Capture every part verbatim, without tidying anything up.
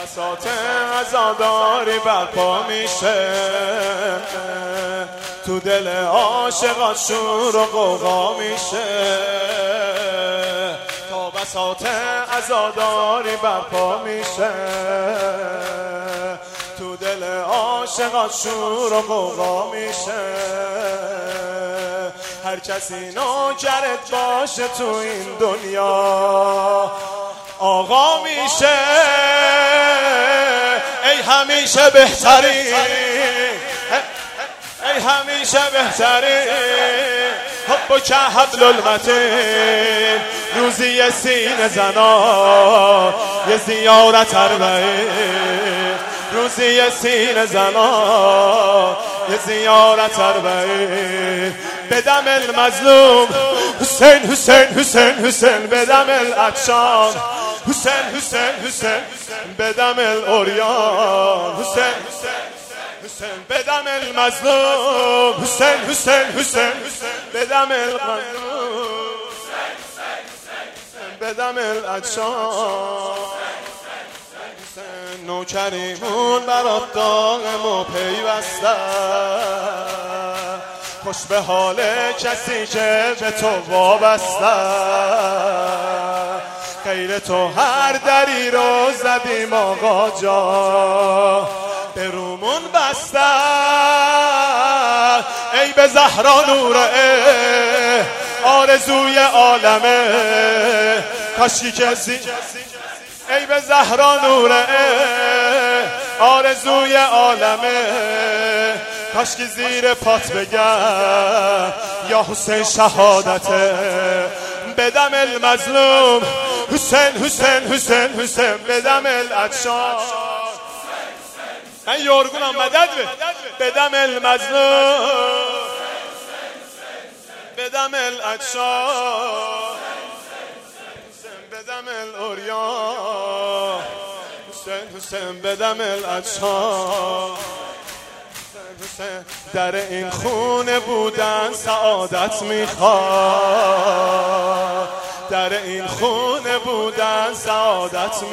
بساط عزاداری برپا میشه، تو دل عاشقان شور و غوغا میشه. تا بساط عزاداری برپا میشه، تو دل عاشقان شور و غوغا میشه. هر کسی نوکرت باشه تو این دنیا آقا میشه. ای همیشه بهتری، ای همیشه بهتری، حب که حبل المتین. روزی یه سینه زنا یه زیارت اربعین، روزی یه سینه زنا یه زیارت اربعین. بدم المظلوم حسین حسین حسین حسین، بدم العطشان حسین حسین حسین، بدم العریان حسین حسین، بدم المظلوم حسین حسین حسین، بدم المظلوم بدم العطشان. نوکریمون برات داغم و پیوسته، خوش به حال کسی که به تو وابسته. غیر تو هر دری رو زدیم آقا جا، به رومون بسته. ای به زهرا نوره آرزوی عالمه، کاشکی کسی. ای به زهرا نوره آرزوی عالمه، کاشکی زیر پات بگم یا حسین شهادته. بدم المظلوم حسین حسین حسین حسین، بدم العطشان. من یارگونم مدد به. بدم المظلوم بدم العطشان، بدم العریان حسین حسین، بدم العطشان. در این خونه بودن سعادت میخواد، در این خونه بودن سعادت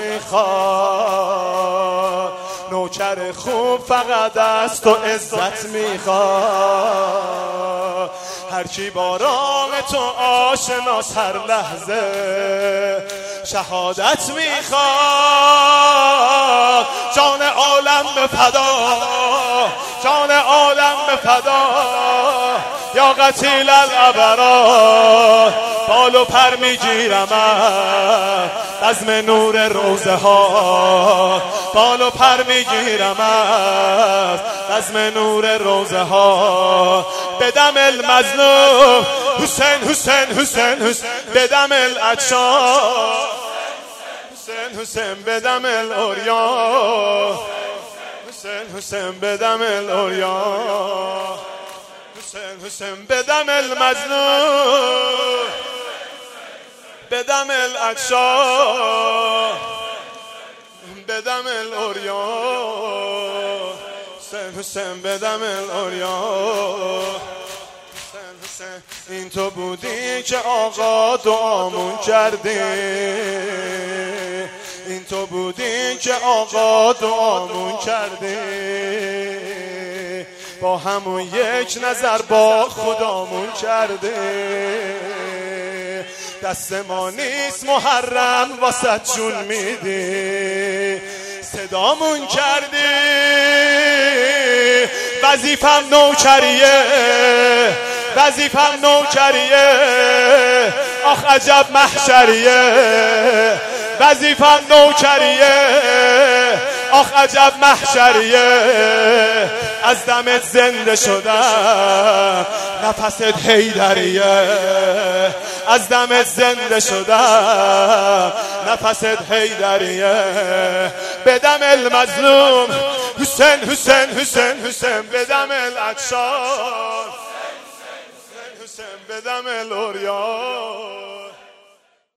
میخواد. نوکر خوب فقط از تو عزت میخواد. هر کی با راه تو آشناس هر لحظه شهادت میخواد. جان عالم به فدا، جان عالم به فدا، یا قتیل الابرار. بال و پر میگیرم از بزم نور روزه ها، بال و پر میگیرم از بزم نور روزه ها. بدم المظلوم حسین حسین حسین حسین، بدم العطشان حسین حسین، بدم العریان حسین حسین، بدم العریان حسین حسین، بدم المظلوم بدم العطشان، بدم العریان حسین حسین، بدم العریان حسین حسین. این تو بودی که آقا دعامون کردی، این تو بودی که آقا دعامون کردی. با همون یک نظر با خدامون کردی. دست ما نیست محرم واسه جون میدی، صدامون کردی. وظیفم نوکریه، وظیفم نوکریه، آخ عجب محشریه. وظیفم نوکریه، آخ عجب محشریه. از دمت زنده شدم نفست حیدریه، از دمت زنده شدم نفست حیدریه. بدم المظلوم حسین حسین حسین حسین، بدم العطشان حسین حسین، بدم العریان